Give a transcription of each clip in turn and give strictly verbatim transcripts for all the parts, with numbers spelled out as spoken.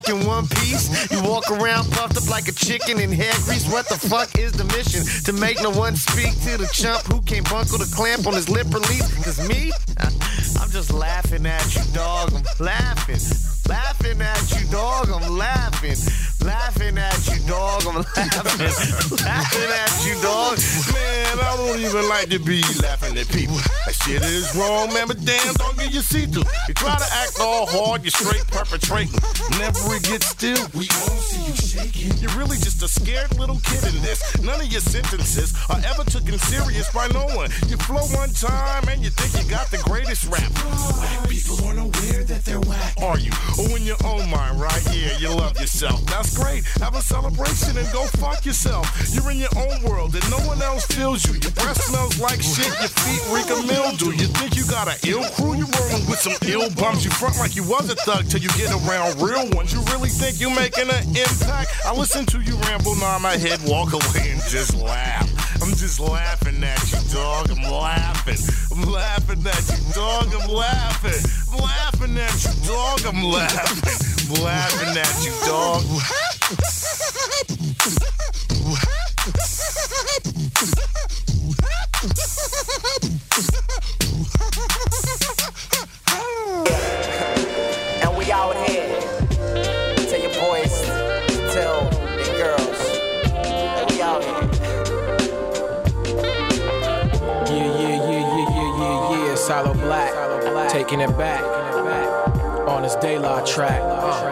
in one piece. You walk around puffed up like a chicken in hair grease. What the fuck is the mission? To make no one speak to the chump who can't buckle the clamp on his lip release. Cause me, I'm just laughing at you, dog. I'm laughing. Laughing at you, dog. I'm laughing. Laughing at you, dog. I'm laughing. Laughing at you, dog. Man, I don't even like to be laughing at people. That shit is wrong, man, but damn, don't get your seat to. You try to act all hard, you're straight perpetrating. Never get still, we all see you shaking. You're really just a scared little kid in this. None of your sentences are ever taken serious by no one. You flow one time and you think you got the greatest rap. Black people aren't aware that they're whack. Are you? Or in your own mind, right? Yeah, you love yourself. That's great. Have a celebration and go fuck yourself. You're in your own world and no one else feels you. Your breath smells like shit, your feet reek of mildew. You think you got an ill crew? You rolling with some ill bums. You front like you was a thug till you get around real ones. You really think you making an impact? I listen to you ramble, nod my head, walk away and just laugh. I'm just laughing at you, dog. I'm laughing. I'm laughing at you, dog. I'm laughing. I'm laughing at you, dog. I'm laughing. I'm laughing at you, dog. And we out here. Tell your boys, tell your girls, and we out here. Yeah, yeah, yeah, yeah, yeah, yeah, yeah. Solo Black, taking it back on this Daylight track.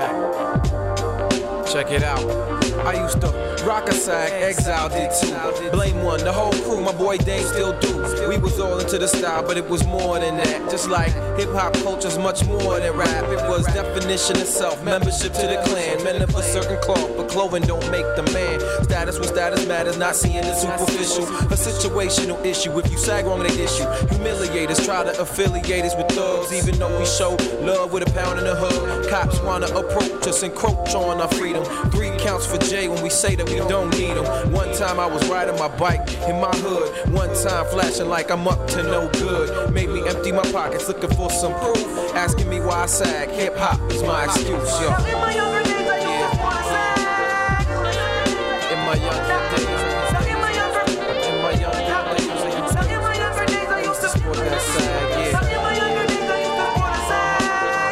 Uh. Check it out. I used to rock a sack, Exile did too. Blame one, the whole crew, my boy Dame still do. We was all into the style, but it was more than that. Just like hip-hop culture's much more than rap. It was definition itself, membership to the clan. Men of a certain cloth, but clothing don't make the man. Status with status matters, not seeing the superficial. A situational issue, if you sag wrong, they issue. Humiliate us, try to affiliate us with thugs. Even though we show love with a pound and a hug. Cops wanna approach us, encroach on our freedom. Three counts for Jay when we say that we don't need them. One time I was riding my bike in my hood. One time flashing like I'm up to no good. Made me empty my pockets looking for some proof. Asking me why I sag. Hip hop is my excuse, yo. In my younger days I used to wanna sag. In my younger days I In my younger used to In my younger days I used to In my younger days I used to support that sag, yeah. In my younger days I used to wanna sag.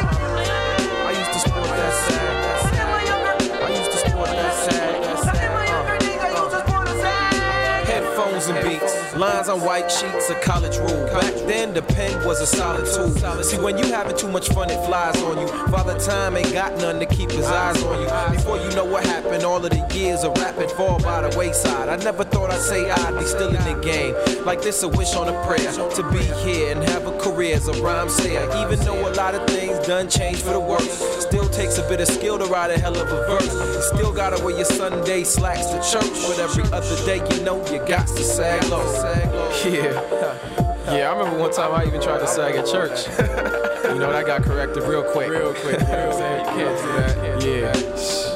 I used to support that sag. In my younger I used to support that sag. In my younger days I used to wanna sag. Headphones and beats, lines on white sheets, a college rule. Back then, the pen was a solid tool. See, when you having too much fun, it flies on you. Father Time ain't got none to keep his eyes on you. Before you know what happened, all of the years of rapping fall by the wayside. I never thought I'd say I'd be still in the game. Like this, a wish on a prayer to be here and have a career as a rhyme sayer. Even though a lot of things done changed for the worse, still takes a bit of skill to write a hell of a verse. You still gotta wear your Sunday slacks to church, but every other day you know you got to sag low. Yeah, yeah. I remember one time I even tried to sag at church. You know, that got corrected real quick. Real quick. You know what I'm saying? You can't do that. Yeah.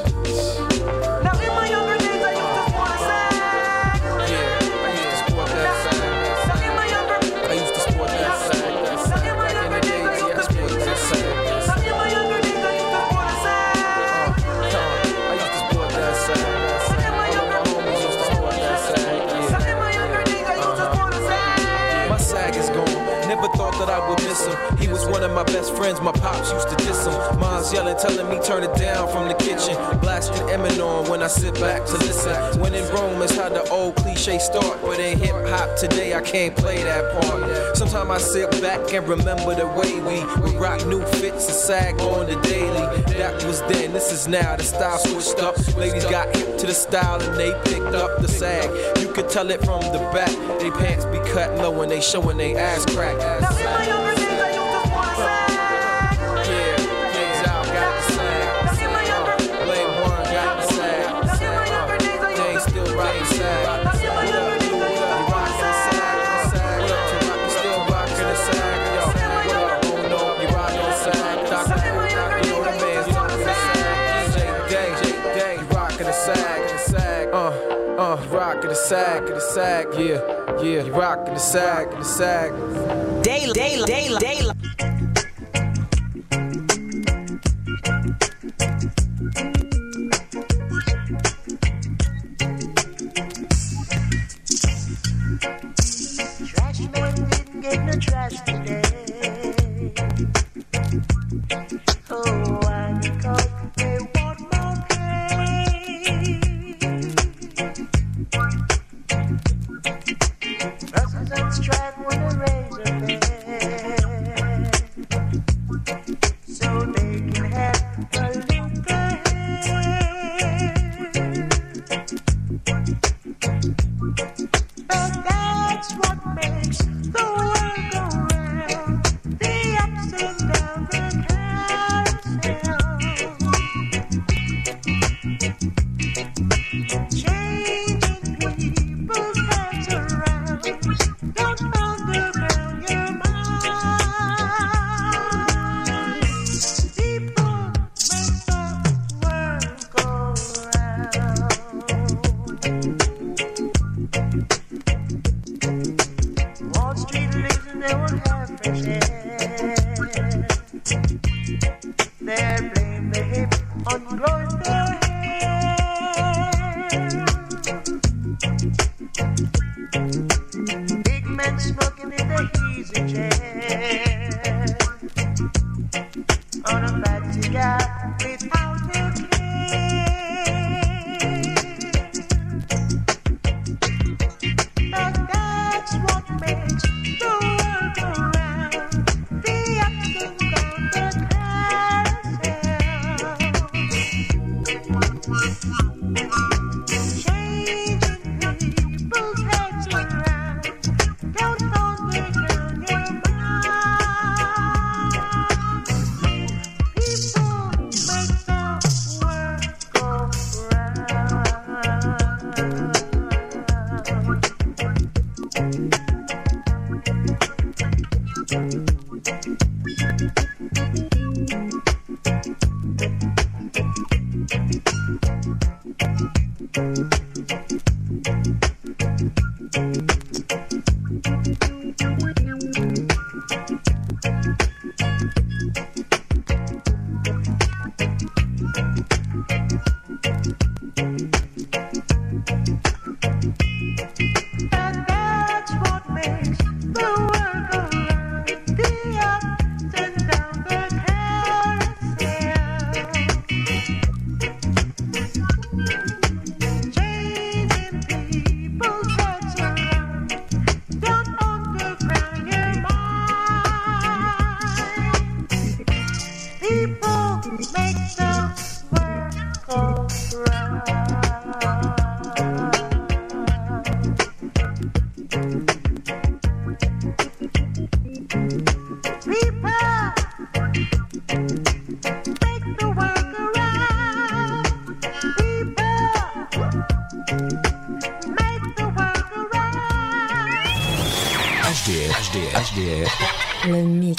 Now in my younger days I used to wanna sag. Yeah, I used to support that sag. Now in my younger I used to support that sag. That Now sag. in my Back in younger the days I days, used yeah, I to supported that sag. Now in my younger days I used to wanna sag. Uh, I used to support that sag. In my younger All my homies used to support that sag. Yeah. In my younger days I used to wanna sag. My sag is gone. Never thought that I would miss him. He was one of my best friends. My pops used to diss him. Mom's yelling, telling me turn it down from the kitchen. Blasting Eminem when I sit back to listen. When in Rome is how the old cliche start. But in hip hop today, I can't play that part. Sometimes I sit back and remember the way we would rock new fits and sag on the daily. That was then, this is now. The style switched up. Ladies got hip to the style and they picked up the sag. You could tell it from the back. They pants be cut low and they showing they ass crack. Now in my younger days I used to wanna sag. Yeah, Exile got the sag. Now in my younger Blame One got the sag. Now in my younger days I Jane used to still rockin' sag. Now in my younger days I used to You wanna rockin' the sag, sag. What up, Tupac? You still rockin' the sag, yo. What up, oh no, you rockin' the sag. Doctor Who, you know the man's rockin' the sag. Jay Day, Jay Day, you rockin' the sag, the sag. Uh, uh, you rockin' the sag, the sag. Yeah, yeah, you rockin' the sag, the sag. Daylight, daylight, daylight. ungrowing their hair. Big men smoking in the easy chair on a bad cigar without a care. But that's what makes the world go round. The ups and downs, the carousel. Changing people's heads around. Don't underground your mind. People make the world go And that's what makes the world go round. The ups and downs, the carousel. Changing people's heads around. Don't underground your mind. People make the world go round. People make the world go round. People make the world go round. H D F, H D F, H D F. Le mix.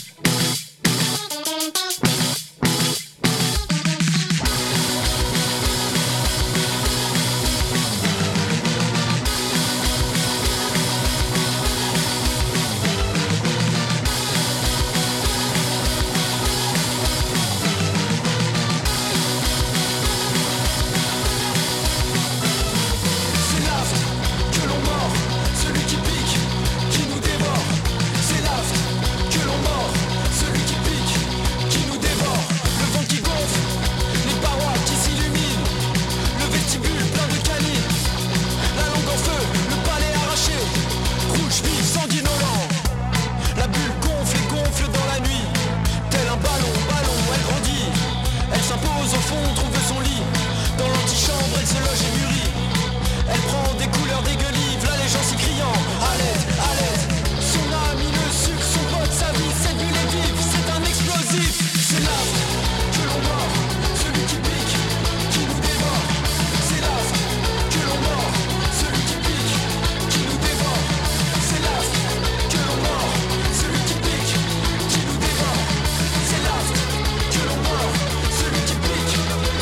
C'est l'astre que l'on mord, celui qui pique, qui nous dévore. C'est l'astre que l'on mord, celui qui pique, qui nous dévore. Le vent qui gonfle, les parois qui s'illuminent, le vestibule plein de canines, la langue en feu, le palais arraché, rouge vif, sanguinolent. La bulle gonfle et gonfle dans la nuit, tel un ballon, ballon, elle grandit. Elle s'impose au fond, trouve son lit. Dans l'antichambre, elle se loge et mûrit. Elle prend des couleurs dégueulives, l'allégeance y criant. À l'aise, à l'aise. Son âme, il le sucre, son pote, sa vie, cette bulle est vive, c'est un explosif. C'est l'astre que l'on mord, celui qui pique, qui nous dévore. C'est l'astre que l'on mord, celui qui pique, qui nous dévore. C'est l'astre que l'on mord, celui qui pique, qui nous dévore. C'est l'astre que l'on mord, celui qui pique,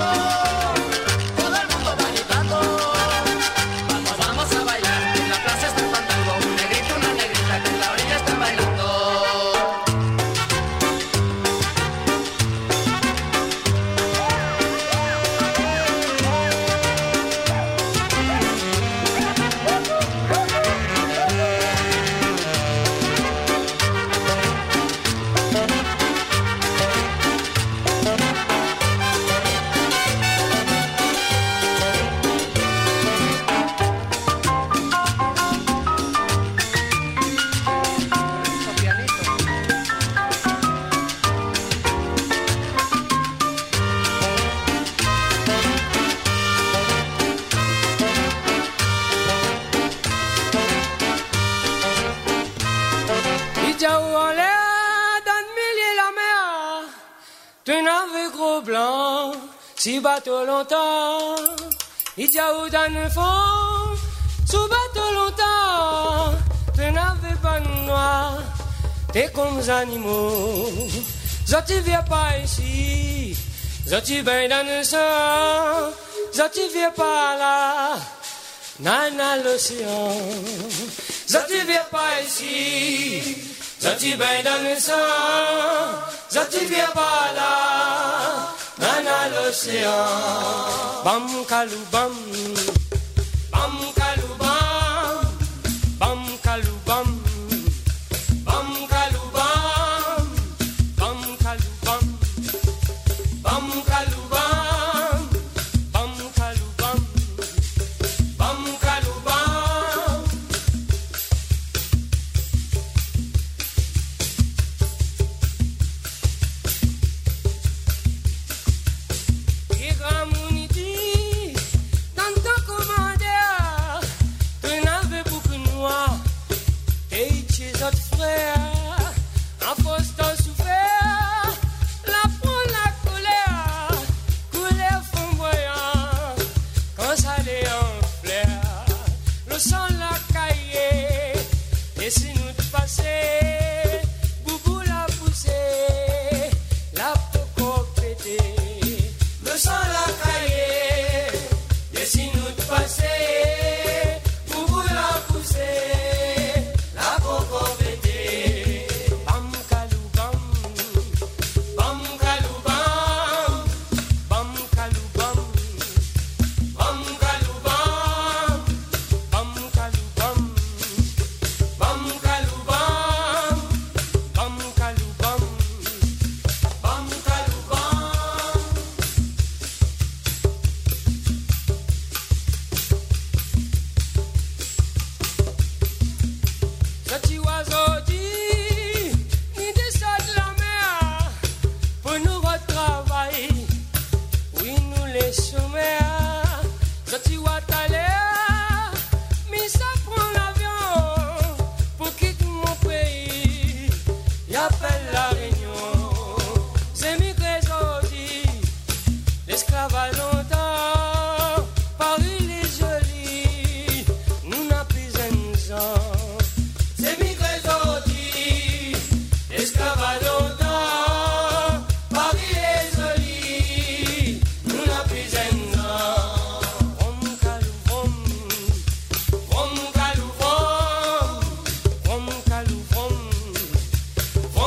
todo el mundo bailando. Vamos, vamos a bailar, en la plaza está el fandango. Un negrito, una negrita que en la orilla están bailando. Si bateau longtemps, il y a où dans le fond, sous bateau longtemps, tu n'avais pas de noir, t'es comme les animaux. Zoti viens pas ici, Zoti ben dans le sang, Zoti viens pas là, nana l'océan. Zoti viens pas ici, Zoti ben dans le sang, Zoti viens pas là. Nana l'océan, bam kalou bam, bam kalou bam, bam kalou bam, bam kalou bam, bam kalou bam, bam kalou bam, bam kalou bam, bam kalou bam. À force de souffrir, la prend la colère, couleur flamboyant, quand ça les en fleur, le sang la caillé, et si nous te passer, boubou la poussée, la poco pété, le sang la caillé, et si nous te passer, boubou la poussée, la poco pété.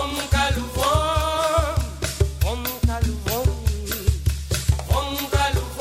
From Calou,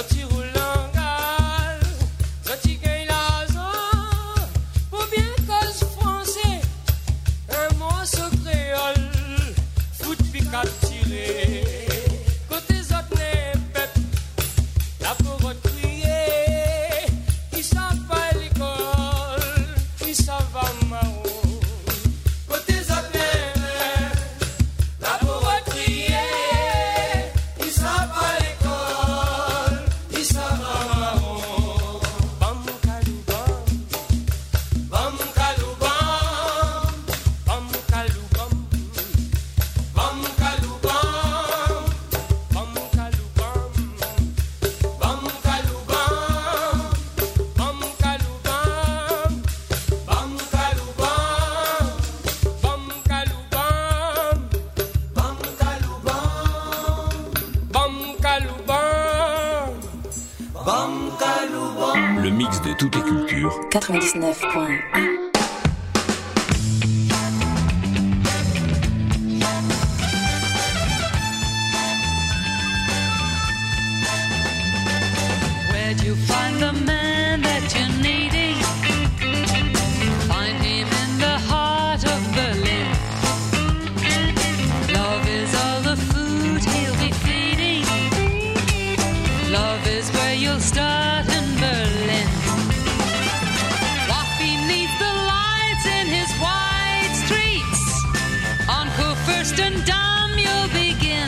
Sorti roulant gal, sorti gagne l'argent, pour bien cause français, un morceau créole, foot puis capturé. Côté autres les peuples, la pauvre crier, qui s'en va à l'école, qui s'en va marron. Côté autres les peuples, la pauvre crier, qui s'en va à l'école, qui s'en va marron. Bam kaloubam, bam kaloubam, bam kaloubam, bam kaloubam, bam kaloubam, bam kaloubam, bam kaloubam, bam kaloubam, bam kaloubam, bam kaloubam, bam kaloubam. Le mix de toutes les cultures. quatre-vingt-dix-neuf point un. Where'd you find the man that you're needing? Find him in the heart of Berlin. Love is all the food he'll be feeding. Love is where you'll start in Berlin. Walk beneath the lights in his wide streets. On Kurfürstendamm you'll begin.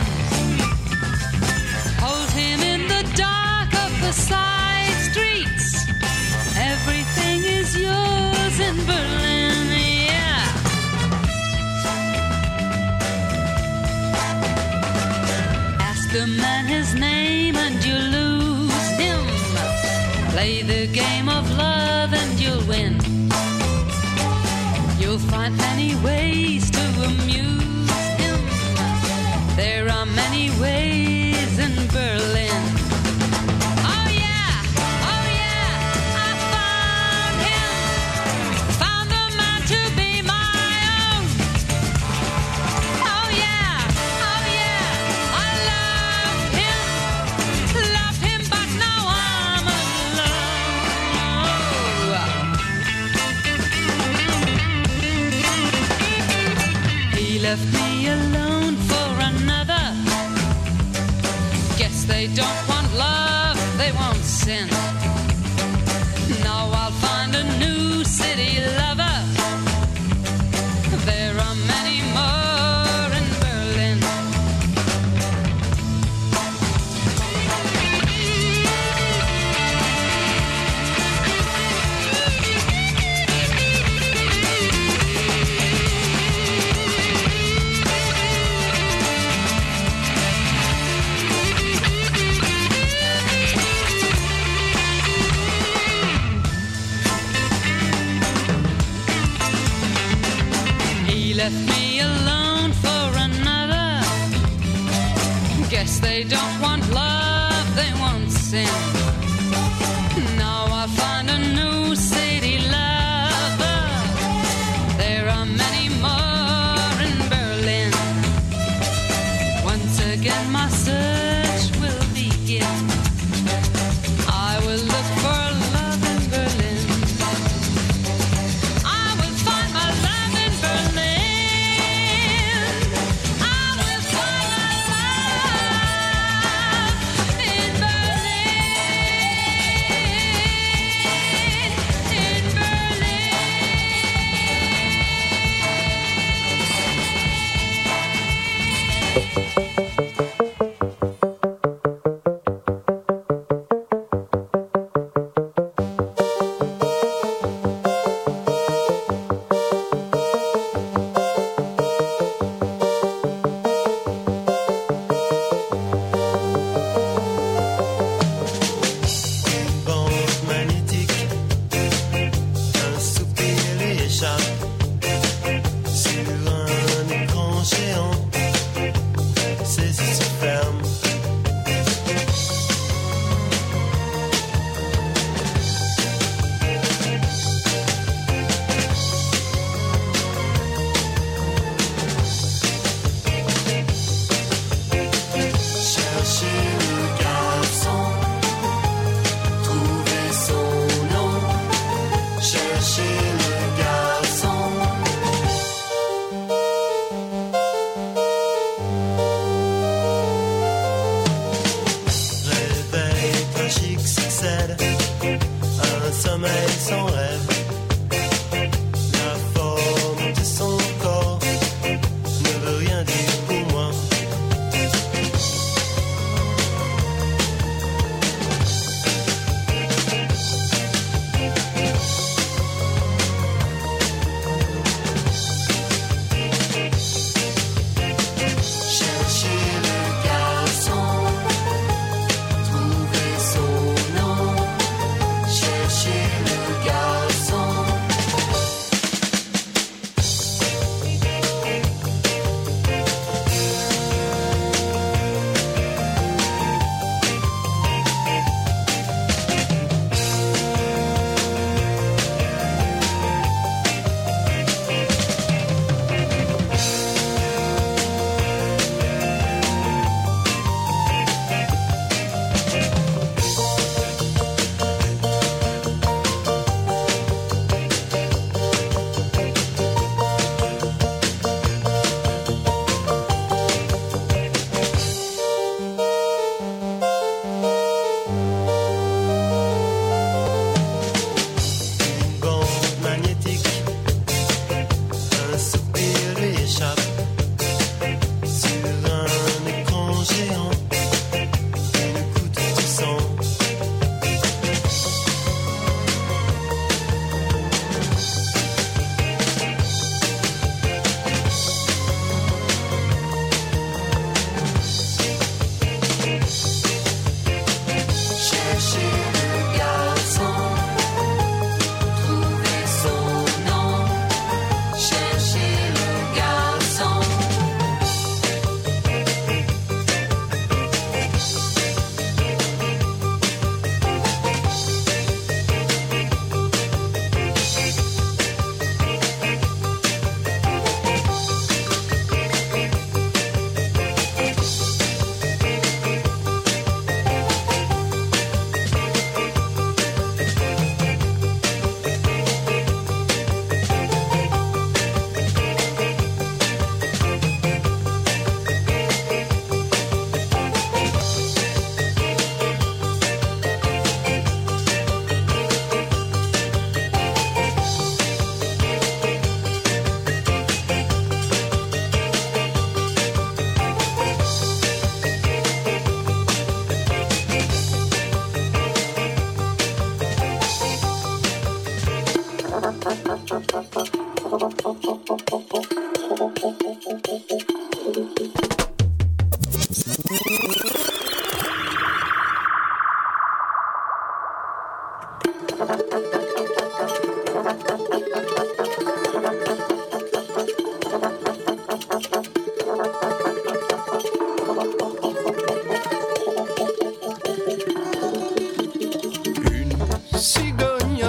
Hold him in the dark of the side streets. Everything is yours in Berlin, yeah. Ask the man his name and you lose him. Play the game of love and you'll win. You'll find many ways to amuse him. There are many ways in Berlin. Oh yeah, oh yeah, I found him. Found the man to be my own. Oh yeah, oh yeah, I loved him. Loved him, but now I'm alone. He left me alone for another. Guess they don't want love, they want sin. Now I'll find a new city lover. There are many more in Berlin. He left me alone for another. Guess they don't want love, they want sin. Now I'll find a new city lover. There are many more in Berlin. Once again my search will begin. I will look for love in Berlin. I will find my love in Berlin. I will find my love in Berlin.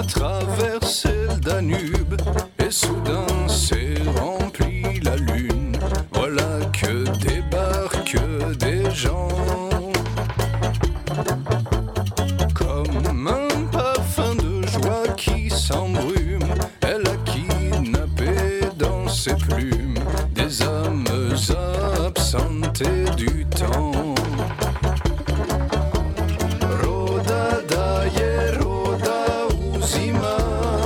traversé le Danube et soudain s'est rempli la lune. Voilà que débarquent des gens comme un parfum de joie qui s'embrume. Elle a kidnappé dans ses plumes des âmes absentées du temps. Roda daje, roda uzima,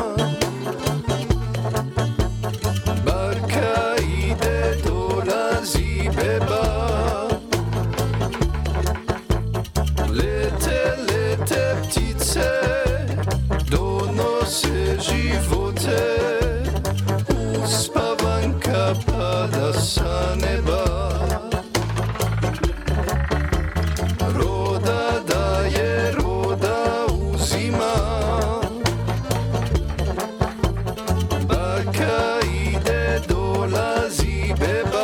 barka ide, dolazi beba. Lete, lete ptice, donose živote, uspavanka pada sa neba. Roda daje, roda uzima, baka ide, dolazi beba.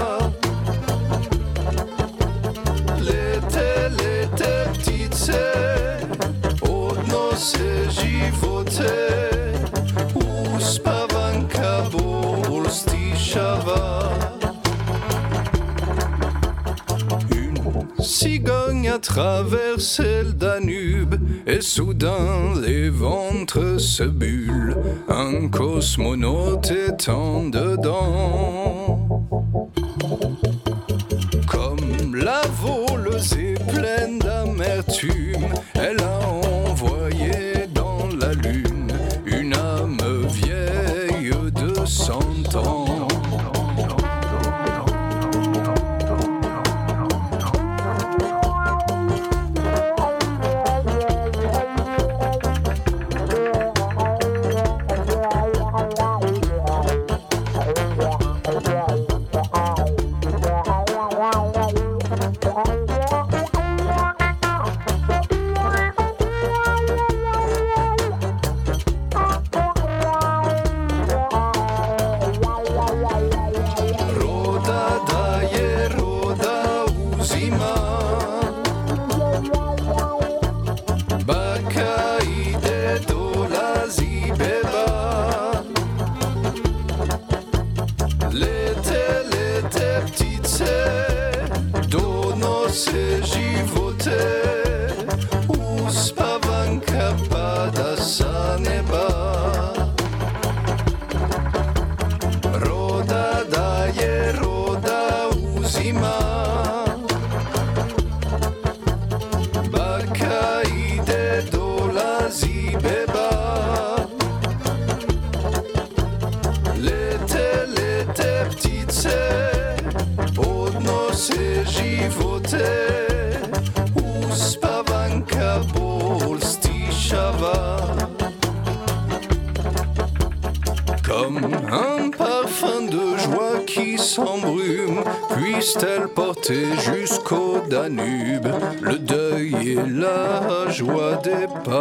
Lete, lete ptice, odnose živote, uspavanka bol stišava. Une cigogne a traversé le Danube et soudain les ventres se bullent. Un cosmonaute étant dedans. Comme la voleuse est pleine d'amertume, elle a envoyé dans la lune une âme vieille de cent ans. Roda daje, roda uzima, baka ide, dolazi beba. Lete, lete ptice, donose živote, uspavanka pada sa neba. Roda daje, roda uzima, baka ide, dolazi beba. Lete, lete ptice, odnose živote, uspavanka bol stišava. Comme un parfum de joie qui s'embrume, puisse-t-elle porter jusqu'au Danube le deuil et la joie des pas.